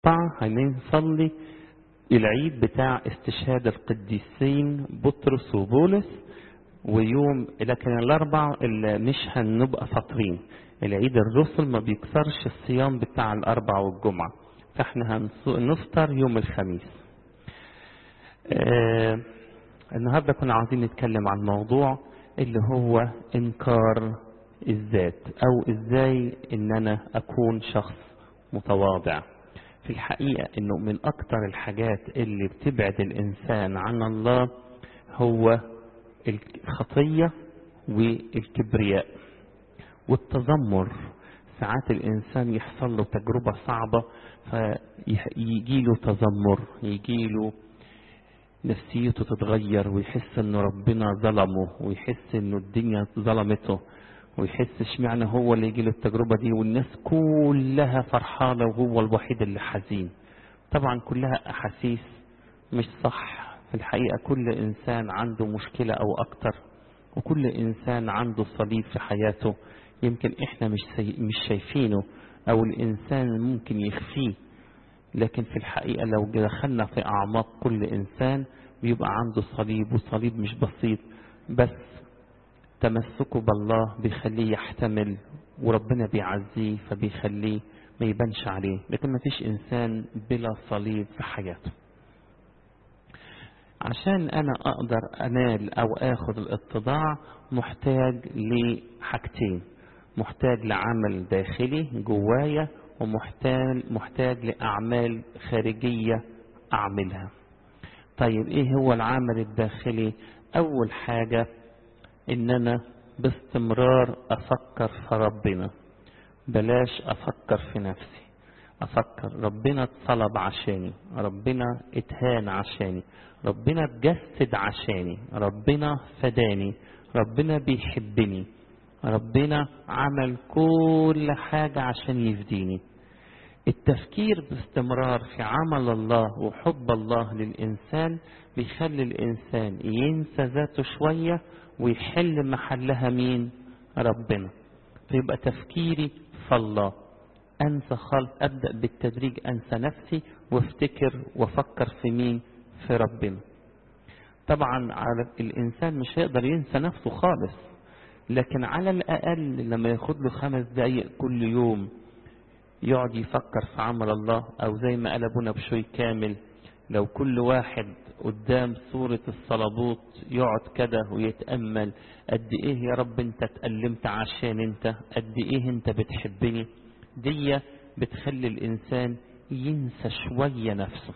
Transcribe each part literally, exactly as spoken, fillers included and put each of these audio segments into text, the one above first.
أربعة هنصلي العيد بتاع استشهاد القديسين بطرس وبولس، ويوم لكن الأربع اللي مش هنبقى فاطرين. العيد الرسل ما بيكسرش الصيام بتاع الأربع والجمعة، فاحنا هنفطر يوم الخميس. آه النهاردة كنا عاوزين نتكلم عن موضوع اللي هو إنكار الذات، أو إزاي إن أنا أكون شخص متواضع. في الحقيقة إنه من أكتر الحاجات اللي بتبعد الإنسان عن الله هو الخطية والكبرياء والتذمر. ساعات الإنسان يحصل له تجربة صعبة فيجي له تذمر، يجي له نفسيته تتغير، ويحس إنه ربنا ظلمه، ويحس إنه الدنيا ظلمته، ويحس اشمعنى هو اللي يجي له التجربة دي والناس كلها فرحانة وهو الوحيد اللي حزين. طبعا كلها أحاسيس مش صح. في الحقيقة كل إنسان عنده مشكلة أو أكتر، وكل إنسان عنده صليب في حياته يمكن إحنا مش مش شايفينه، أو الإنسان ممكن يخفيه. لكن في الحقيقة لو دخلنا في أعماق كل إنسان بيبقى عنده صليب، وصليب مش بسيط، بس تمسكه بالله بيخليه يحتمل، وربنا بيعزيه فبيخليه ما يبانش عليه. لكن ما فيش إنسان بلا صليب في حياته. عشان أنا أقدر أنال أو أخذ الاتضاع محتاج لحاجتين، محتاج لعمل داخلي جوايا، ومحتاج محتاج لأعمال خارجية أعملها. طيب إيه هو العمل الداخلي؟ أول حاجة إن أنا باستمرار أفكر في ربنا، بلاش أفكر في نفسي. أفكر ربنا اتصلب عشاني، ربنا اتهان عشاني، ربنا اتجسد عشاني، ربنا فداني، ربنا بيحبني، ربنا عمل كل حاجة عشان يفديني. التفكير باستمرار في عمل الله وحب الله للإنسان بيخلي الإنسان ينسى ذاته شوية ويحل محلها مين؟ ربنا. فيبقى تفكيري في الله، أنسى خالص، أبدأ بالتدريج أنسى نفسي وافتكر وافكر في مين؟ في ربنا. طبعا على الإنسان مش هيقدر ينسى نفسه خالص، لكن على الأقل لما ياخد له خمس دقايق كل يوم يقعد يفكر في عمل الله، أو زي ما قال أبونا بشوي كامل، لو كل واحد قدام صورة الصلبوت يقعد كده ويتأمل قد إيه يا رب أنت اتألمت عشان أنت، قد إيه أنت بتحبني، دي بتخلي الإنسان ينسى شوية نفسه.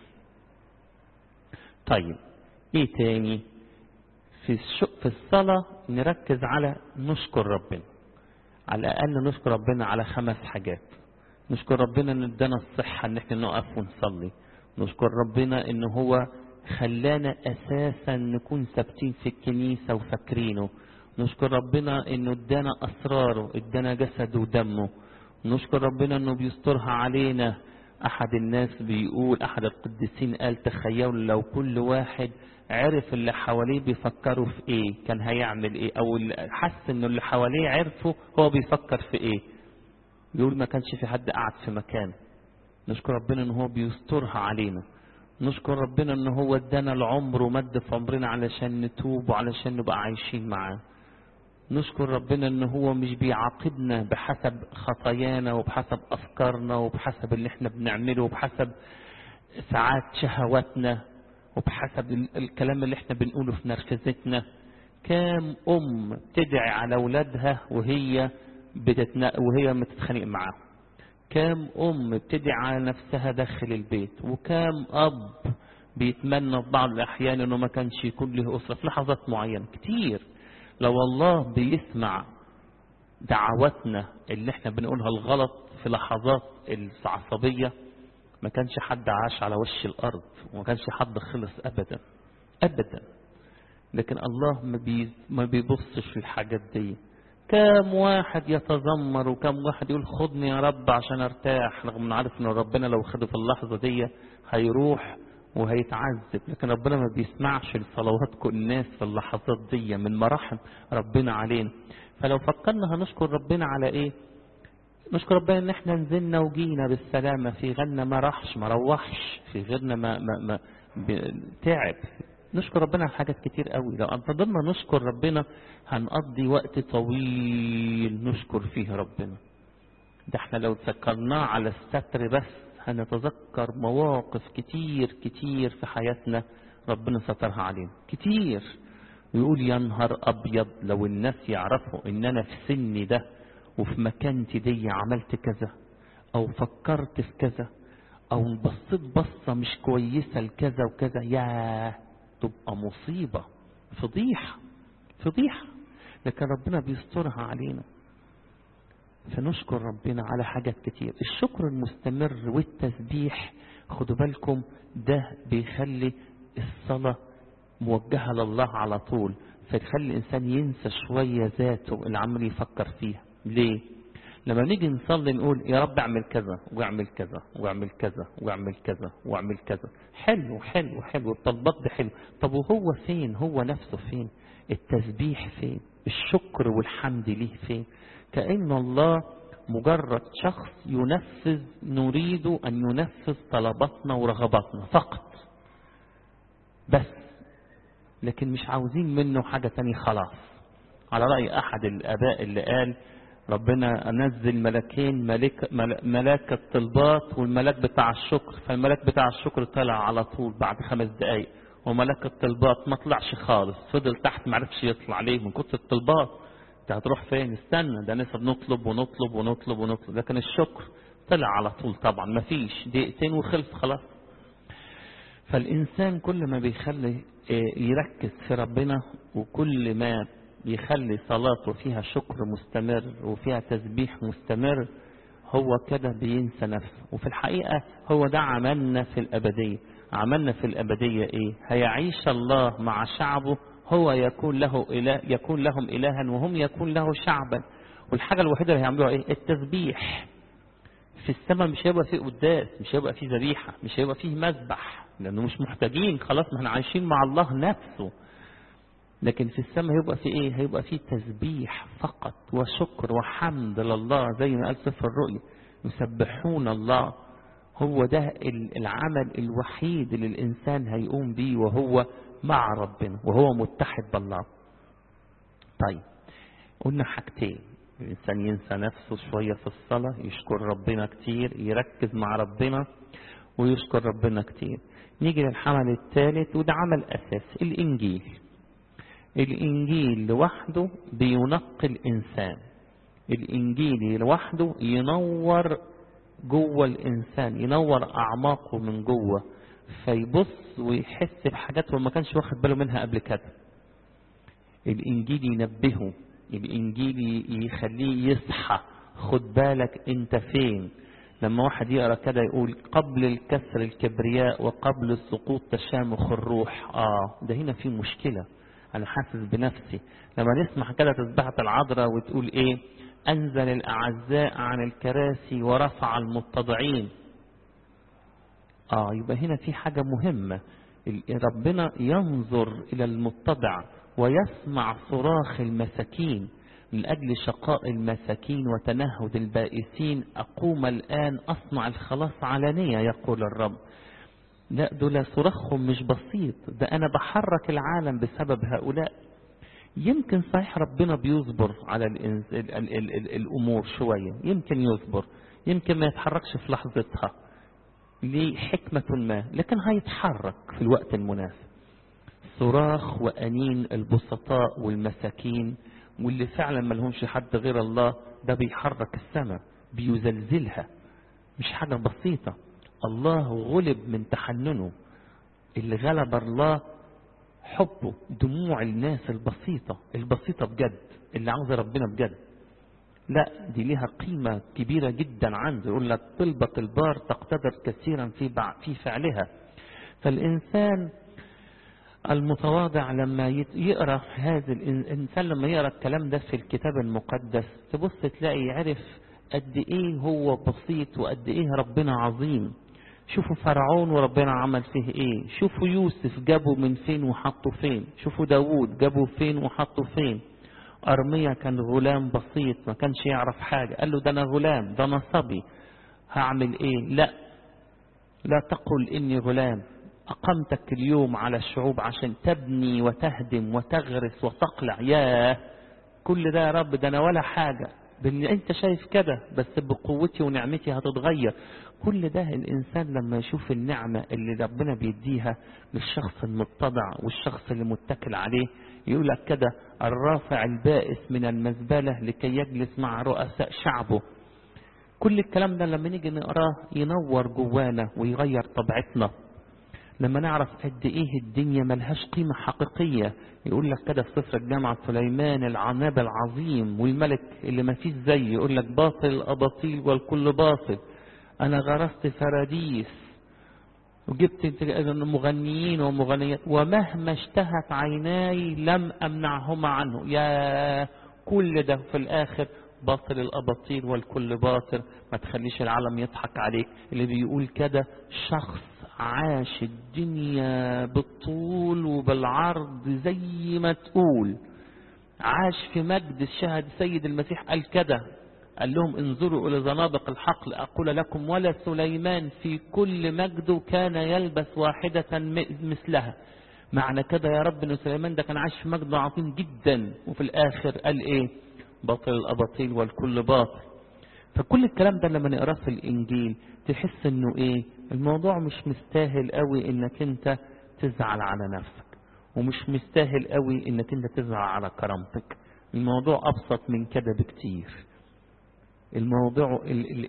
طيب إيه تاني؟ في في الصلاة نركز على نشكر ربنا، على الأقل نشكر ربنا على خمس حاجات. نشكر ربنا ان ادانا الصحة ان احنا نقف ونصلي، نشكر ربنا ان هو خلانا اساسا نكون ثابتين في الكنيسة وفاكرينه، نشكر ربنا انه ادانا اسراره، ادانا جسده ودمه، نشكر ربنا انه بيسترها علينا. احد الناس بيقول، احد القديسين قال تخيلوا لو كل واحد عرف اللي حواليه بيفكروا في ايه كان هيعمل ايه، او حس انه اللي حواليه عرفوا هو بيفكر في ايه، يقول ما كانش في حد قاعد في مكان. نشكر ربنا ان هو بيسترها علينا، نشكر ربنا ان هو ادانا العمر ومد في عمرنا علشان نتوب وعلشان نبقى عايشين معاه. نشكر ربنا ان هو مش بيعاقبنا بحسب خطايانا وبحسب افكارنا وبحسب اللي احنا بنعمله وبحسب ساعات شهواتنا وبحسب الكلام اللي احنا بنقوله في نرفزتنا. كام ام تدعي على اولادها وهي بتتنا... وهي بتتخانق معاه، كام ام بتدعي على نفسها داخل البيت، وكام اب بيتمنى في بعض الاحيان انه ما كانش يكون له اسره في لحظات معينه كتير. لو الله بيسمع دعواتنا اللي احنا بنقولها الغلط في لحظات العصبيه ما كانش حد عاش على وش الارض، وما كانش حد خلص ابدا ابدا. لكن الله ما, بي... ما بيبصش في الحاجات دي. كم واحد يتذمر وكم واحد يقول خدني يا رب عشان ارتاح، رغم ان عارف ان ربنا لو خده في اللحظه دي هيروح وهيتعذب. لكن ربنا ما بيسمعش لصلوات كل الناس في اللحظات دي من مراحم ربنا علينا. فلو فكرنا هنشكر ربنا على ايه؟ نشكر ربنا ان احنا نزلنا وجينا بالسلامة، في غيرنا ما راحش ما روحش، في غيرنا ما, ما, ما تعب. نشكر ربنا على حاجات كتير قوي. لو فضلنا نشكر ربنا هنقضي وقت طويل نشكر فيه ربنا. ده احنا لو تذكرناه على الستر بس هنتذكر مواقف كتير كتير في حياتنا ربنا سترها علينا كتير. ويقول يا نهار ابيض لو الناس يعرفوا ان انا في سني ده وفي مكانتي دي عملت كذا، او فكرت في كذا، او بصيت بصة مش كويسة لكذا وكذا، يا تبقى مصيبة، فضيحة فضيحة. لكن ربنا بيسترها علينا. فنشكر ربنا على حاجات كتير. الشكر المستمر والتسبيح خدوا بالكم ده بيخلي الصلاة موجهة لله على طول، فيخلي الإنسان ينسى شوية ذاته اللي عمال يفكر فيها. ليه؟ لما نيجي نصلي نقول يا رب اعمل كذا واعمل كذا واعمل كذا واعمل كذا واعمل كذا، حلو حلو حلو، الطلبات دي حلو. طب وهو فين؟ هو نفسه فين؟ التسبيح فين؟ الشكر والحمد ليه فين؟ كأن الله مجرد شخص ينفذ، نريد أن ينفذ طلباتنا ورغباتنا فقط بس، لكن مش عاوزين منه حاجة تانية خلاص. على رأي أحد الآباء اللي قال ربنا نزل ملكين، ملك ملاك الطلبات والملاك بتاع الشكر، فالملاك بتاع الشكر طلع على طول بعد خمس دقايق، وملاك الطلبات ما طلعش خالص، فضل تحت ما عرفش يطلع. ليه؟ من كتر الطلبات. انت هتروح فين؟ استنى، ده لسه بنطلب ونطلب ونطلب ونطلب. لكن الشكر طلع على طول طبعا، ما فيش دقيقتين وخلص خلاص. فالإنسان كل ما بيخلي يركز في ربنا، وكل ما بيخلي صلاته فيها شكر مستمر وفيها تسبيح مستمر، هو كده بينسى نفسه. وفي الحقيقة هو ده عملنا في الأبدية. عملنا في الأبدية إيه؟ هيعيش الله مع شعبه، هو يكون له إله، يكون لهم إلها وهم يكون له شعبا. والحاجة الوحيدة اللي هيعملوها إيه؟ التسبيح. في السماء مش هيبقى فيه قداس، مش هيبقى فيه ذبيحة، مش هيبقى فيه مذبح، لأنه مش محتاجين خلاص، ما احنا عايشين مع الله نفسه. لكن في السماء هيبقى فيه ايه؟ هيبقى فيه تسبيح فقط وشكر وحمد لله، زي ما قال سفر الرؤيا يسبحون الله. هو ده العمل الوحيد اللي الإنسان هيقوم بيه وهو مع ربنا وهو متحد بالله. طيب قلنا حاجتين: الإنسان ينسى نفسه شوية في الصلاة، يشكر ربنا كتير، يركز مع ربنا ويشكر ربنا كتير. نيجي للعمل الثالث وده عمل أساسي، الإنجيل. الإنجيل لوحده بينقي الإنسان. الإنجيل لوحده ينور جوه الإنسان، ينور أعماقه من جوه، فيبص ويحس بحاجات وما كانش واخد باله منها قبل كده. الإنجيل ينبهه، الإنجيل يخليه يصحى، خد بالك أنت فين. لما واحد يقرأ كده يقول قبل الكسر الكبرياء وقبل السقوط تشامخ الروح، آه ده هنا في مشكلة، أنا حاسس بنفسي. لما نسمع كده تسبحة العذراء وتقول إيه؟ أنزل الأعزاء عن الكراسي ورفع المتضعين، آه يبقى هنا في حاجة مهمة. ربنا ينظر إلى المتضع ويسمع صراخ المساكين. من أجل شقاء المساكين وتنهد البائسين أقوم الآن أصنع الخلاص علانية يقول الرب. لا، دول صراخهم مش بسيط، ده أنا بحرك العالم بسبب هؤلاء. يمكن صحيح ربنا بيصبر على ال ال ال ال ال الأمور شوية، يمكن يصبر، يمكن ما يتحركش في لحظتها لحكمة ما، لكن هيتحرك في الوقت المناسب. صراخ وأنين البسطاء والمساكين واللي فعلا ما لهمش حد غير الله، ده بيحرك السماء، بيزلزلها، مش حاجة بسيطة. الله غلب من تحننه. اللي غلب الله حبه، دموع الناس البسيطة البسيطة بجد، اللي عاوز ربنا بجد. لا، دي ليها قيمة كبيرة جدا عنده. يقول لك طلبة البار تقتدر كثيرا في في فعلها. فالإنسان المتواضع لما يقرأ هذا الإنسان لما يقرأ الكلام ده في الكتاب المقدس، تبص تلاقي يعرف قد إيه هو بسيط وقد إيه ربنا عظيم. شوفوا فرعون وربنا عمل فيه إيه، شوفوا يوسف جابوا من فين وحطوا فين، شوفوا داود جابوا فين وحطوا فين. أرميا كان غلام بسيط ما كانش يعرف حاجة، قال له ده أنا غلام، ده أنا صبي، هعمل إيه؟ لا لا تقل إني غلام، أقمتك اليوم على الشعوب عشان تبني وتهدم وتغرس وتقلع. ياه، كل ده يا رب، ده أنا ولا حاجة، بان انت شايف كده، بس بقوتي ونعمتي هتتغير. كل ده الانسان لما يشوف النعمة اللي ربنا بيديها للشخص المتضع والشخص اللي متكل عليه، يقول لك كده: الرافع البائس من المزبلة لكي يجلس مع رؤساء شعبه. كل الكلام ده لما نيجي نقراه ينور جوانا ويغير طبيعتنا. لما نعرف قد ايه الدنيا ملهاش قيمة حقيقية، يقول لك كده في سفر الجامعة: سليمان العناب العظيم والملك اللي ما فيش زيه، يقول لك: باطل الأباطيل والكل باطل، أنا غرست فراديس وجبت مغنيين ومغنيات ومهما اشتهت عيناي لم أمنعهما عنه. يا كل ده في الآخر باطل الأباطيل والكل باطل. ما تخليش العالم يضحك عليك. اللي بيقول كده شخص عاش الدنيا بالطول وبالعرض زي ما تقول، عاش في مجد الشهد. سيد المسيح قال كده، قال لهم: انظروا إلى زنادق الحقل أقول لكم، ولا سليمان في كل مجده كان يلبس واحدة مثلها. معنى كده يا رب ان سليمان ده كان عايش في مجد عظيم جدا، وفي الآخر قال ايه؟ باطل الأباطيل والكل باطل. فكل الكلام ده لما نقراه في الإنجيل تحس انه ايه؟ الموضوع مش مستاهل قوي انك انت تزعل على نفسك، ومش مستاهل قوي انك انت تزعل على كرامتك. الموضوع ابسط من كده بكتير. الموضوع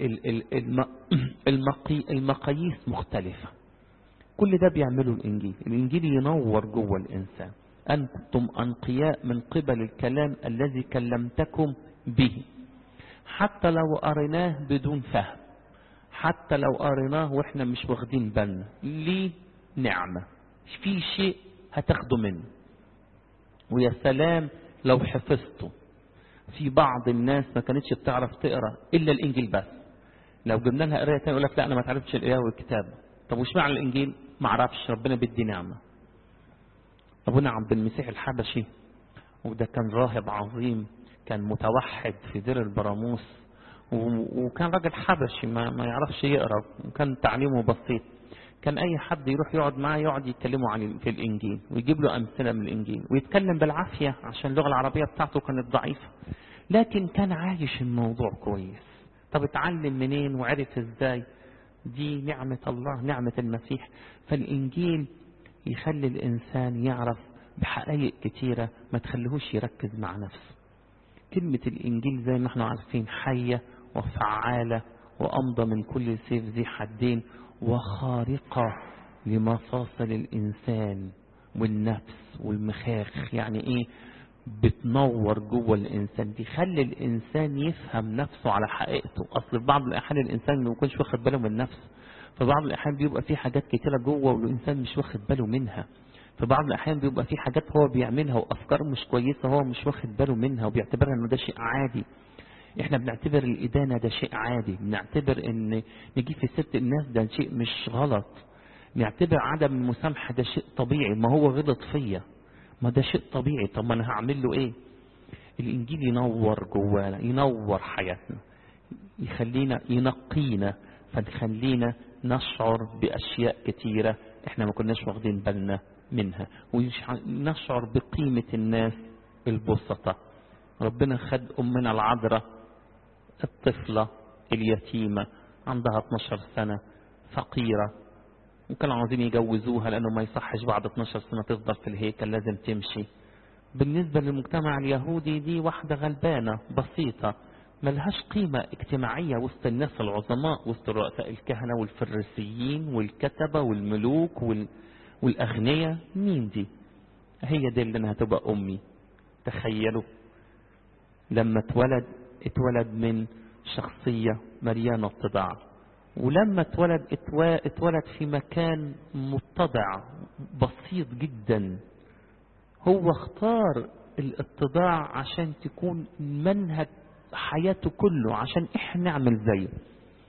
المقي المقاييس مختلفة. كل ده بيعمله الإنجيل. الإنجيل ينور جوه الإنسان. أنتم أنقياء من قبل الكلام الذي كلمتكم به، حتى لو قريناه بدون فهم، حتى لو قريناه وإحنا مش واخدين بالنا، ليه نعمة، في شيء هتاخده منه. ويا سلام لو حفظته. في بعض الناس ما كانتش بتعرف تقرأ إلا الإنجيل بس، لو جبنا لها قراية تانية يقول لك: لا أنا ما تعرفش القراءة والكتاب. طب وش معنى الإنجيل؟ ما اعرفش، ربنا بيدي نعمة. أبونا عبد المسيح الحبشي، وده كان راهب عظيم، كان متوحد في دير البراموس، وكان راجل حبشي ما, ما يعرفش يقرأ، وكان تعليمه بسيط. كان أي حد يروح يقعد معاه يقعد يتكلموا عن في الإنجيل، ويجيب له أمثلة من الإنجيل، ويتكلم بالعافية عشان اللغة العربية بتاعته كانت ضعيفة، لكن كان عايش الموضوع كويس. طب اتعلم منين وعرف ازاي؟ دي نعمة الله، نعمة المسيح. فالإنجيل يخلي الإنسان يعرف بحقائق كتيرة، ما تخليهوش يركز مع نفسه. كلمة الإنجيل زي ما احنا عارفين حية وفعالة وأمضى من كل سيف ذي حدين، وخارقة لمفاصل الإنسان والنفس والمخاخ. يعني إيه؟ بتنور جوه الإنسان، تخلي الإنسان يفهم نفسه على حقيقته. أصل في بعض الأحيان الإنسان ما يكونش واخد باله من نفسه، في بعض الأحيان بيبقى في حاجات كتيرة جوه والإنسان مش واخد باله منها، في بعض الأحيان بيبقى في حاجات هو بيعملها وأفكار مش كويسة هو مش واخد باله منها وبيعتبرها إنه ده شيء عادي. إحنا بنعتبر الإدانة ده شيء عادي، بنعتبر إن نجي في ست الناس ده شيء مش غلط، نعتبر عدم المسامحة ده شيء طبيعي، ما هو غلط فيا، ما ده شيء طبيعي، طب ما أنا هعمل له إيه؟ الإنجيل ينور جوانا، ينور حياتنا، يخلينا ينقينا، فنخلينا نشعر بأشياء كتيرة إحنا ما كناش واخدين بالنا منها، ونشعر بقيمة الناس البسطة. ربنا خد أمنا العذراء الطفلة اليتيمة عندها اتناشر سنة فقيرة، وكانوا عاوزين يجوزوها لأنه ما يصحش بعد اتناشر سنة تفضل في الهيكل، لازم تمشي. بالنسبة للمجتمع اليهودي دي واحدة غلبانة بسيطة ملهاش قيمة اجتماعية وسط الناس العظماء، وسط رؤساء الكهنة والفريسيين والكتبة والملوك وال... والأغنياء. مين دي؟ هي دي اللي أنا هتبقى أمي. تخيلوا لما اتولد اتولد من شخصية مليانة اتضاع، ولما اتولد اتولد في مكان متضع بسيط جدا. هو اختار الاتضاع عشان تكون منهج حياته كله، عشان احنا نعمل زيه.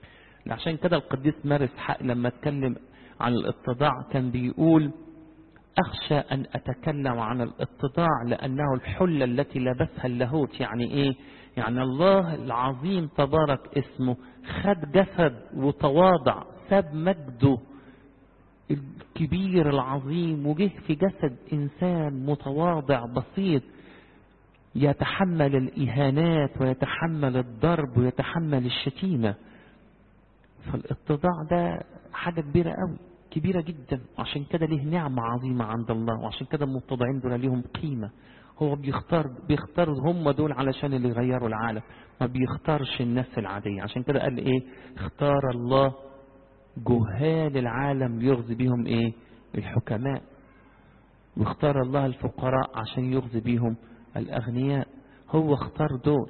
عشان كده القديس مارس حق لما اتكلم عن الاتضاع كان بيقول: أخشى أن أتكلم عن الاتضاع لأنه الحلة التي لبسها اللاهوت. يعني إيه؟ يعني الله العظيم تبارك اسمه خد جسد وتواضع، ساب مجده الكبير العظيم وجه في جسد إنسان متواضع بسيط يتحمل الإهانات ويتحمل الضرب ويتحمل الشتيمة. فالاتضاع ده حاجة كبيرة قوي، كبيرة جدا، عشان كده ليه نعمة عظيمة عند الله، وعشان كده المتضعين دول ليهم قيمة. هو بيختار بيختار هم دول علشان اللي يغيروا العالم، ما بيختارش الناس العادية. عشان كده قال ايه؟ اختار الله جهال العالم يغزي بيهم ايه؟ الحكماء. واختار الله الفقراء عشان يغزي بيهم الأغنياء. هو اختار دول.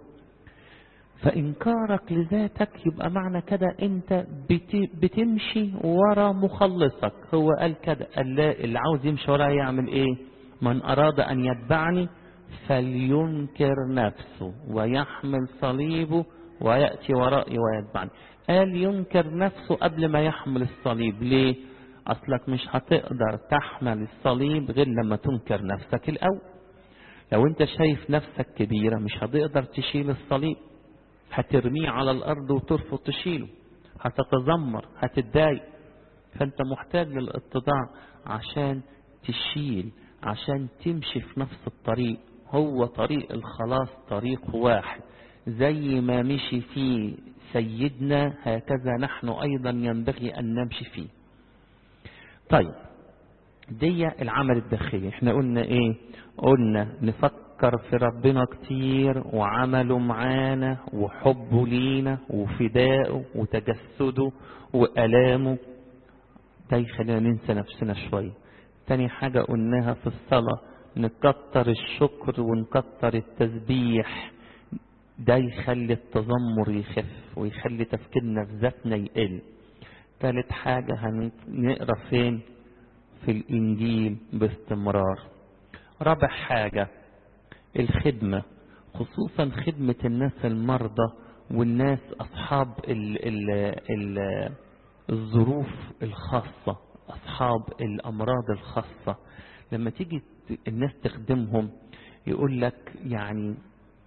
فإنكارك لذاتك يبقى معنى كده أنت بتمشي ورا مخلصك. هو قال كده، اللي عاوز يمشي وراه يعمل إيه؟ من أراد أن يتبعني فلينكر نفسه ويحمل صليبه ويأتي ورائي ويتبعني. قال ينكر نفسه قبل ما يحمل الصليب. ليه؟ أصلك مش هتقدر تحمل الصليب غير لما تنكر نفسك الأول. لو أنت شايف نفسك كبيرة مش هتقدر تشيل الصليب، هترميه على الأرض وترفض تشيله، هتتذمر، هتتضايق. فأنت محتاج للاتضاع عشان تشيل، عشان تمشي في نفس الطريق. هو طريق الخلاص طريق واحد، زي ما مشي فيه سيدنا هكذا نحن أيضا ينبغي أن نمشي فيه. طيب، دي العمل الداخلي. احنا قلنا ايه؟ قلنا نفكر في ربنا كتير وعمله معانا وحبه لينا وفدائه وتجسده وألامه. ده يخلينا ننسى نفسنا شوية. تاني حاجة قلناها في الصلاة، نكتر الشكر ونكتر التسبيح. ده يخلي التذمر يخف ويخلي تفكيرنا في ذاتنا يقل. ثالث حاجة هنقرأ فين؟ في الإنجيل باستمرار. رابع حاجة الخدمة، خصوصا خدمة الناس المرضى والناس أصحاب ال ال ال الظروف الخاصة، أصحاب الأمراض الخاصة. لما تيجي الناس تخدمهم يقول لك يعني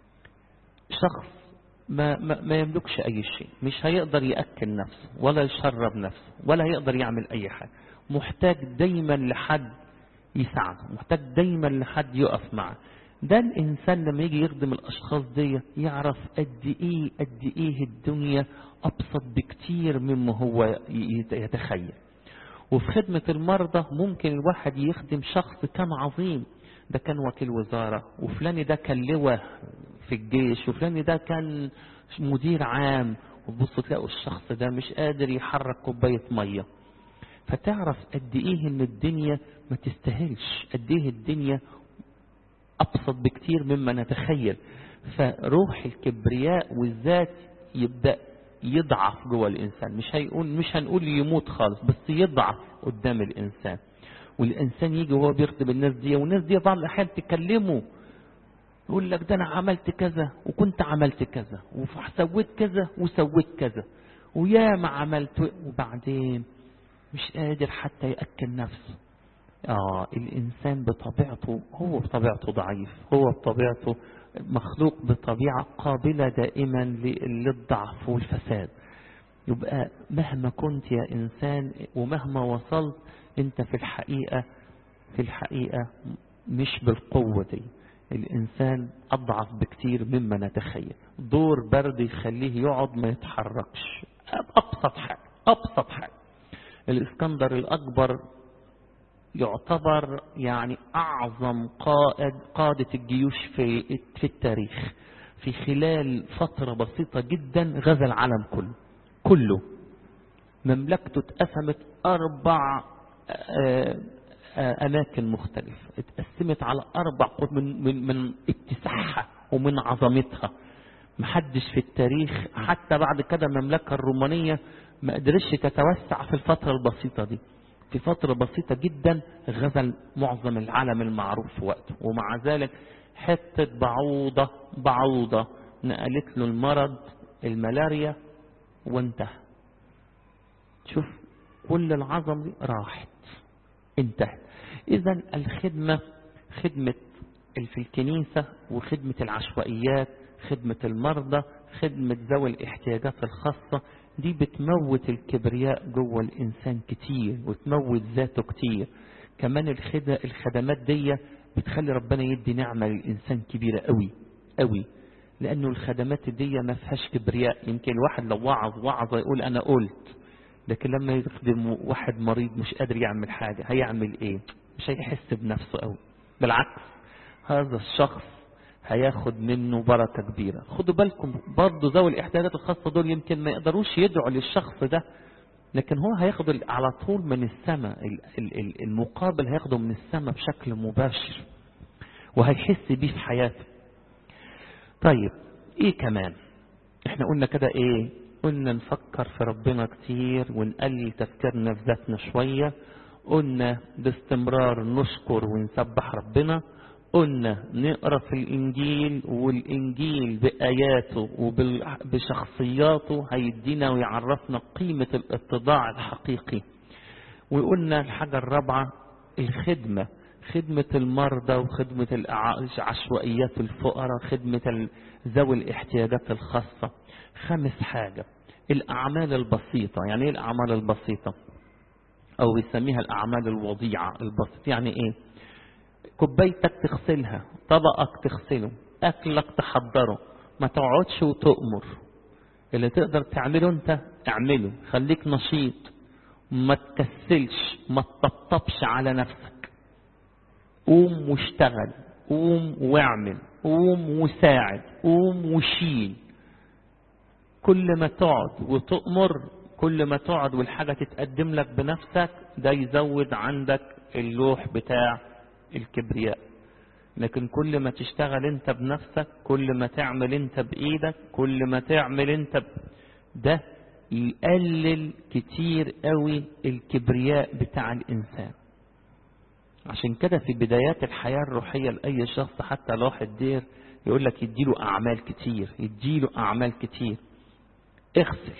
شخص ما, ما, ما يملكش أي شيء، مش هيقدر يأكل نفسه ولا يشرب نفسه ولا هيقدر يعمل أي حاجة، محتاج دايما لحد يساعده، محتاج دايما لحد يقف معه. ده الإنسان لما يجي يخدم الأشخاص دي يعرف قد إيه قد إيه الدنيا أبسط بكتير مما هو يتخيل. وفي خدمة المرضى ممكن الواحد يخدم شخص كان عظيم، ده كان وكيل وزارة، وفلان ده كان لواء في الجيش، وفلان ده كان مدير عام، وتبصوا تلاقوا الشخص ده مش قادر يحرك كوباية مية. فتعرف قد ايه ان الدنيا ما تستاهلش، قد ايه الدنيا ابسط بكتير مما نتخيل. فروح الكبرياء والذات يبدأ يضعف جوه الانسان، مش هيقول مش هنقول يموت خالص، بس يضعف قدام الانسان. والانسان يجي وهو بيخدم الناس دي، والناس دي بعض الاحيان تكلمه يقول لك ده انا عملت كذا وكنت عملت كذا وسويت كذا وسويت كذا ويا ما عملت، وبعدين مش قادر حتى يأكل نفسه. آه الإنسان بطبيعته هو بطبيعته ضعيف، هو بطبيعته مخلوق بطبيعة قابلة دائما للضعف والفساد. يبقى مهما كنت يا إنسان ومهما وصلت أنت في الحقيقة في الحقيقة مش بالقوة دي. الإنسان أضعف بكتير مما نتخيل. دور برد يخليه يقعد ما يتحركش. أبسط حاجة أبسط حاجة الإسكندر الأكبر يعتبر يعني أعظم قائد قادة الجيوش في في التاريخ. في خلال فترة بسيطة جدا غزا العالم كله كله. مملكته اتقسمت أربع أماكن مختلفة، اتقسمت على أربع من من من اتساعها ومن عظمتها. محدش في التاريخ حتى بعد كده المملكة الرومانية ما قدرش تتوسع في الفترة البسيطة دي. في فترة بسيطة جدا غزا معظم العالم المعروف في وقته، ومع ذلك حتة بعوضة بعوضة نقلت له المرض الملاريا وانتهى. شوف كل العظم دي راحت انتهت. إذن الخدمة، خدمة في الكنيسة وخدمة العشوائيات، خدمة المرضى، خدمة ذوي الاحتياجات الخاصة، دي بتموت الكبرياء جوه الإنسان كتير وتموت ذاته كتير. كمان الخدمات دي بتخلي ربنا يدي نعمة للإنسان كبيرة قوي قوي، لأنه الخدمات دي ما فيهاش كبرياء. يمكن الواحد لو وعظ وعظ يقول أنا قلت، لكن لما يخدم واحد مريض مش قادر يعمل حاجة هيعمل إيه؟ مش هيحس بنفسه قوي، بالعكس هذا الشخص هياخد منه بركة كبيرة. خدوا بالكم برضو ذوي الاحتياجات الخاصة دول يمكن ما يقدروش يدعوا للشخص ده، لكن هو هياخد على طول من السماء، المقابل هياخده من السماء بشكل مباشر وهيحس بيه في حياته. طيب ايه كمان؟ احنا قلنا كده ايه؟ قلنا نفكر في ربنا كتير ونقلل تفكيرنا في ذاتنا شوية، قلنا باستمرار نشكر ونسبح ربنا، قلنا نقرأ في الإنجيل، والإنجيل بآياته وبشخصياته هيدينا ويعرفنا قيمة الاتضاع الحقيقي. وقلنا الحاجة الرابعة الخدمة، خدمة المرضى وخدمة العشوائيات الفقراء، خدمة ذوي الاحتياجات الخاصة. خامس حاجة الأعمال البسيطة. يعني ايه الأعمال البسيطة؟ أو بيسميها الأعمال الوضيعة البسيطة. يعني ايه؟ كوبايتك تغسلها، طبقك تغسله، أكلك تحضره، ما تقعدش وتؤمر. اللي تقدر تعمله انت اعمله، خليك نشيط، ما تكسلش، ما تطبطبش على نفسك، قوم واشتغل، قوم واعمل، قوم وساعد، قوم وشيل. كل ما تقعد وتؤمر، كل ما تقعد والحاجة تتقدم لك بنفسك، ده يزود عندك اللوح بتاع الكبرياء. لكن كل ما تشتغل انت بنفسك، كل ما تعمل انت بإيدك، كل ما تعمل انت ب... ده يقلل كتير قوي الكبرياء بتاع الإنسان. عشان كده في بدايات الحياة الروحية لأي شخص حتى لو واحد دير يقول لك يديله أعمال كتير، يديله أعمال كتير. اغسل،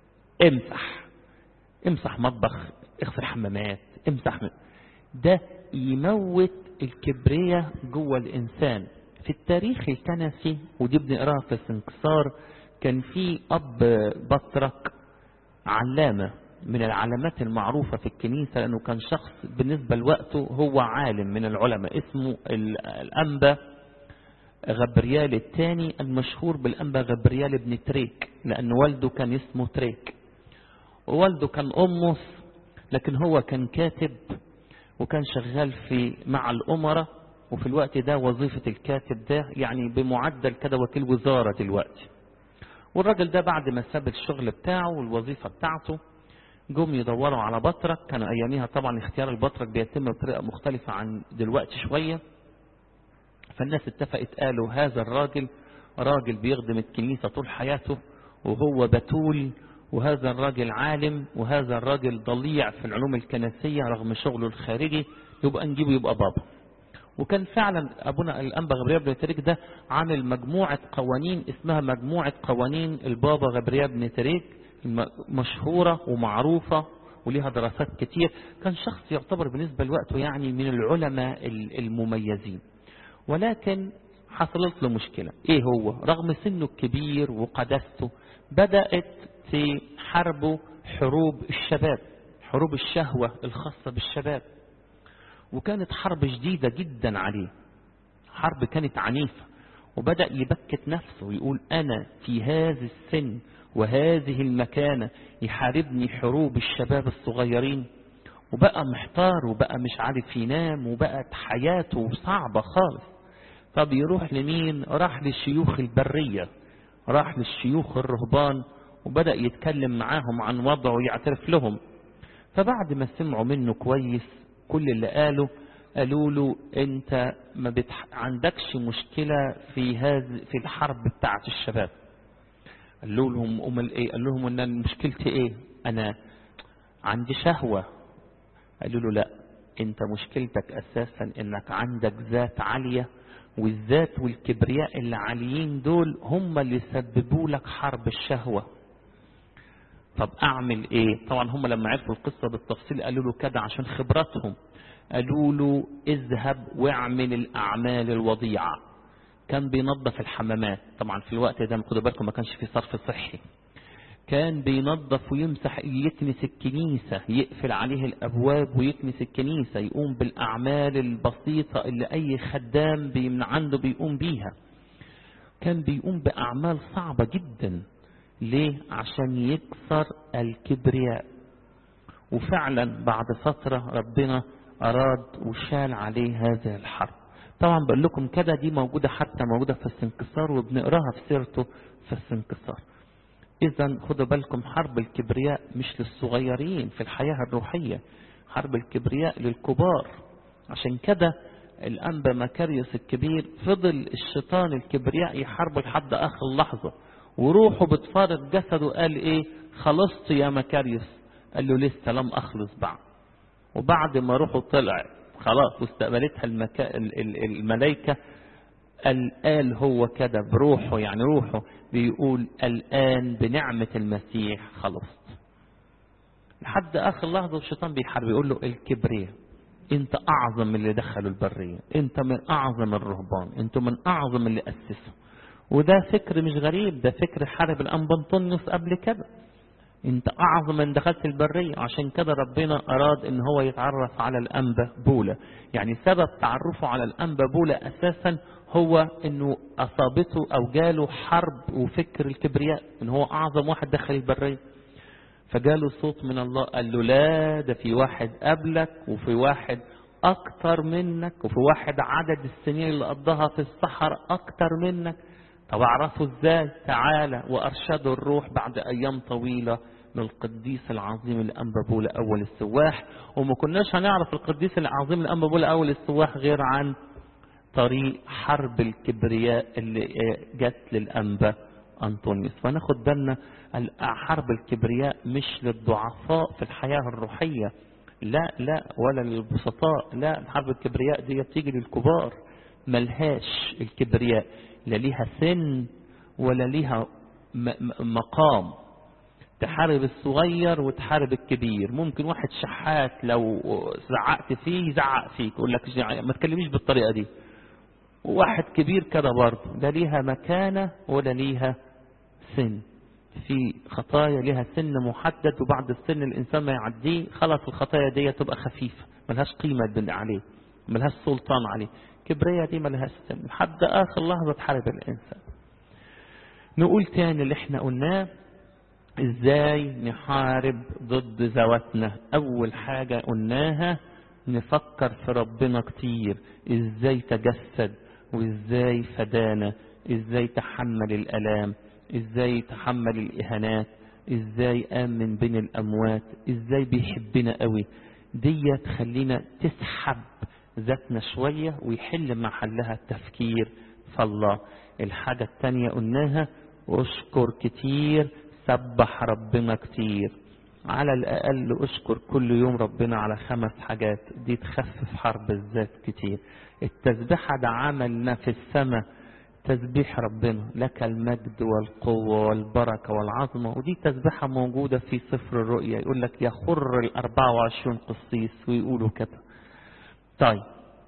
امسح، امسح مطبخ، اغسل حمامات، امسح م... ده يموت الكبرياء جوه الإنسان. في التاريخ الكنسي ودي بنقراها في السنكسار، كان في أب بطرك علامة من العلامات المعروفة في الكنيسة، لأنه كان شخص بالنسبة لوقته هو عالم من العلماء، اسمه الأنبا غبريال الثاني، المشهور بالأنبا غبريال بن تريك، لأن والده كان اسمه تريك ووالده كان أمس، لكن هو كان كاتب وكان شغال في مع الأمراء. وفي الوقت ده وظيفة الكاتب ده يعني بمعدل كده وكيل وزارة دلوقتي. والراجل ده بعد ما ساب الشغل بتاعه والوظيفة بتاعته جم يدوروا على بطرك. كانوا أياميها طبعا اختيار البطرك بيتم بطريقة مختلفة عن دلوقتي شوية. فالناس اتفقت قالوا هذا الراجل راجل بيخدم الكنيسة طول حياته وهو بتول، وهذا الراجل عالم، وهذا الراجل ضليع في العلوم الكنسية رغم شغله الخارجي، يبقى نجيبه يبقى بابا. وكان فعلا أبونا الأنبا غبريال بن تريك ده عامل مجموعة قوانين اسمها مجموعة قوانين البابا غبريال بن تريك، مشهورة ومعروفة وليها دراسات كتير. كان شخص يعتبر بالنسبة لوقته يعني من العلماء المميزين، ولكن حصلت له مشكلة. ايه هو؟ رغم سنه الكبير وقداسته بدأت في حربه حروب الشباب، حروب الشهوة الخاصة بالشباب، وكانت حرب شديدة جدا عليه، حرب كانت عنيفة. وبدأ يبكت نفسه ويقول أنا في هذا السن وهذه المكانة يحاربني حروب الشباب الصغيرين. وبقى محتار وبقى مش عارف ينام وبقت حياته صعبة خالص. فبيروح لمين؟ راح للشيوخ البرية، راح للشيوخ الرهبان وبدأ يتكلم معاهم عن وضعه ويعترف لهم. فبعد ما سمعوا منه كويس كل اللي قاله، قالوا له انت ما بتح... عندكش مشكلة في هذه في الحرب بتاعة الشباب. قالوا لهم امال ايه؟ قال لهم ان مشكلتي ايه؟ انا عندي شهوة. قالوا له لا، انت مشكلتك اساسا انك عندك ذات عالية، والذات والكبرياء اللي عاليين دول هم اللي سببوا لك حرب الشهوة. طب اعمل ايه؟ طبعا هم لما عرفوا القصة بالتفصيل قالوا له كده عشان خبراتهم، قالوا له اذهب واعمل الاعمال الوضيعة. كان بينظف الحمامات، طبعا في الوقت ده خدوا بالكم ما كانش في صرف صحي، كان بينظف ويمسح يكنس الكنيسة، يقفل عليه الأبواب ويكنس الكنيسة، يقوم بالأعمال البسيطة اللي أي خدام من عنده بيقوم بيها. كان بيقوم بأعمال صعبة جدا. ليه؟ عشان يكسر الكبرياء. وفعلا بعد فترة ربنا أراد وشال عليه هذه الحرب. طبعا بقول لكم كده دي موجودة، حتى موجودة في السنكسار وبنقراها في سيرته في السنكسار. إذا خدوا بالكم حرب الكبرياء مش للصغيرين في الحياة الروحية، حرب الكبرياء للكبار. عشان كده الأنبا مكاريوس الكبير فضل الشيطان الكبرياء يحاربه لحد آخر لحظة، وروحه بتفارق جسده. قال إيه؟ خلصت يا مكاريوس؟ قال له لسه لم أخلص بعد. وبعد ما روحه طلع خلاص واستقبلتها المكا... الملائكة، قال هو كده بروحه، يعني روحه بيقول الآن بنعمة المسيح خلصت. لحد آخر لحظة الشيطان بيحارب، يقول له الكبرياء، انت اعظم من اللي دخلوا البرية، انت من اعظم الرهبان، انتوا من اعظم اللي اسسوا. وده فكر مش غريب، ده فكر حارب الانبا انطونيوس قبل كده. انت اعظم من دخلت البرية. عشان كده ربنا اراد ان هو يتعرف على الانبا بولا. يعني سبب تعرفه على الانبا بولا اساسا هو انه اصابته او جاله حرب وفكر الكبرياء، ان هو اعظم واحد دخل البرية. فجاله صوت من الله قال له لا، ده في واحد قبلك وفي واحد اكتر منك وفي واحد عدد السنين اللي قضاها في الصحراء اكتر منك. طب اعرفه ازاي؟ تعالى. وارشده الروح بعد ايام طويلة للقديس العظيم الانبا بولا اول السواح. وما كناش هنعرف القديس العظيم الانبا بولا اول السواح غير عن طريق حرب الكبرياء اللي جت للانبا أنطونيوس. فناخد بالنا حرب الكبرياء مش للضعفاء في الحياة الروحية، لا لا، ولا للبسطاء، لا. حرب الكبرياء دي بتيجي للكبار، ملهاش الكبرياء لا ليها سن ولا ليها مقام. تحارب الصغير وتحارب الكبير. ممكن واحد شحات لو زعقت فيه يزعق فيك، يقول لك ما تكلميش بالطريقة دي. وواحد كبير كده برضه، لا ليها مكانة ولا ليها سن. في خطايا لها سن محدد، وبعد السن الإنسان ما يعديه خلاص الخطايا دي تبقى خفيفة، ملهاش قيمة عليه، ملهاش سلطان عليه. كبرية دي ملهاش سن، لحد آخر لحظة تحارب الإنسان. نقول تاني اللي احنا قلناه، ازاي نحارب ضد ذواتنا. أول حاجة قلناها نفكر في ربنا كتير، ازاي تجسد وازاي فدانا، ازاي تحمل الألام، ازاي تحمل الإهانات، ازاي آمن بين الأموات، ازاي بيحبنا قوي. دي تخلينا تسحب ذاتنا شوية ويحل محلها التفكير في الله. الحاجة التانية قلناها اشكر كتير، سبح ربنا كتير. على الأقل اشكر كل يوم ربنا على خمس حاجات، دي تخفف حرب الذات كتير. التسبيحة ده عملنا في السماء، تسبيح ربنا، لك المجد والقوة والبركة والعظمة. ودي تسبيحة موجودة في سفر الرؤيا، يقول لك يخر الأربعة وعشرون قسيس ويقولوا كده. طيب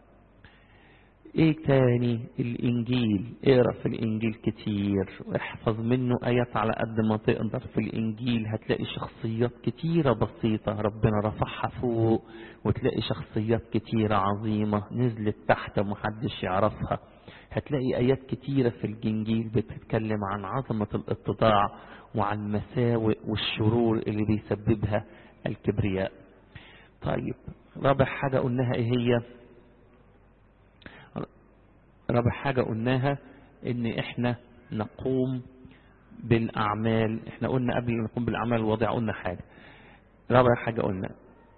ايه تاني؟ الانجيل. اقرا في الانجيل كتير واحفظ منه ايات على قد ما تقدر. في الانجيل هتلاقي شخصيات كتيرة بسيطة ربنا رفعها فوق، وتلاقي شخصيات كتيرة عظيمة نزلت تحت ومحدش يعرفها. هتلاقي ايات كتيرة في الانجيل بتتكلم عن عظمة الاتضاع وعن المساوئ والشرور اللي بيسببها الكبرياء. طيب رابع حاجة قلناها ايه هي؟ رابع حاجة قلناها ان احنا نقوم بالاعمال. احنا قلنا قبل ما نقوم بالاعمال الواضعة قلنا حاجة. رابع حاجة قلنا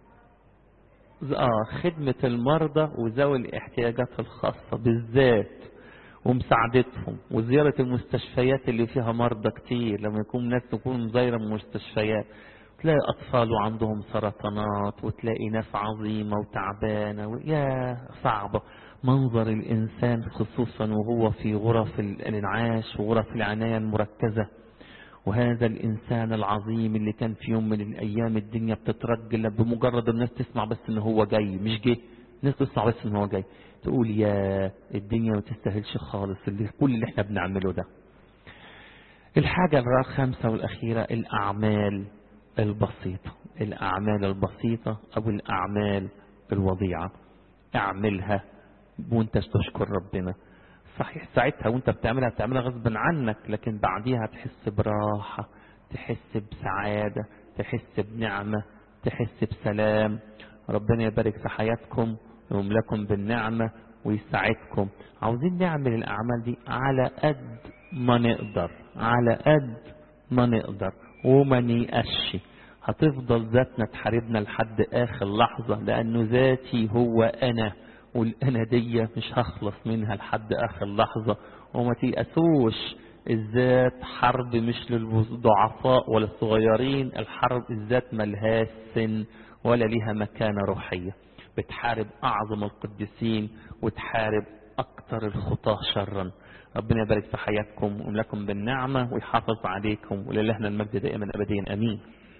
اه خدمة المرضى وذوي الاحتياجات الخاصة بالذات ومساعدتهم، وزيارة المستشفيات اللي فيها مرضى كتير. لما يكون ناس تكون زايرة مستشفيات تلاقي أطفال وعندهم سرطانات، وتلاقي ناس عظيمة وتعبانة، يا صعبة منظر الإنسان خصوصا وهو في غرف الإنعاش وغرف العناية المركزة. وهذا الإنسان العظيم اللي كان في يوم من الأيام الدنيا بتترجل بمجرد الناس تسمع بس إن هو جاي، مش جه، الناس تسمع بس إن هو جاي، تقول يا الدنيا ما تستاهلش خالص اللي كل اللي احنا بنعمله ده. الحاجة الخامسة والأخيرة الأعمال البسيطة، الأعمال البسيطة أو الأعمال الوضيعة، اعملها وانت تشكر ربنا. صحيح ساعتها وانت بتعملها بتعملها غصبا عنك، لكن بعديها تحس براحة، تحس بسعادة، تحس بنعمة، تحس بسلام. ربنا يبارك في حياتكم ويملاكم بالنعمة ويساعدكم. عاوزين نعمل الأعمال دي على قد ما نقدر، على قد ما نقدر وما نيأسش. هتفضل ذاتنا تحاربنا لحد آخر لحظة، لأنه ذاتي هو أنا، والأنا دي مش هخلص منها لحد آخر لحظة. وما تيأسوش، الذات حرب مش للضعفاء ولا الصغيرين، الحرب الذات ملهاش سن ولا ليها مكانة روحية، بتحارب أعظم القديسين وتحارب أكثر الخطاة شرا. ربنا يبارك في حياتكم ويملاكم بالنعمة ويحافظ عليكم، ولله المجد دائما أبديا أمين.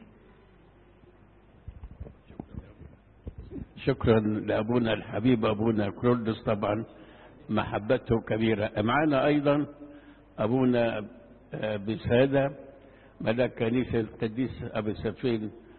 شكرا لأبونا الحبيب أبونا كرولدس، طبعا محبته كبيرة. معنا أيضا أبونا بسادة ملاك كنيسة القديس أبي سفين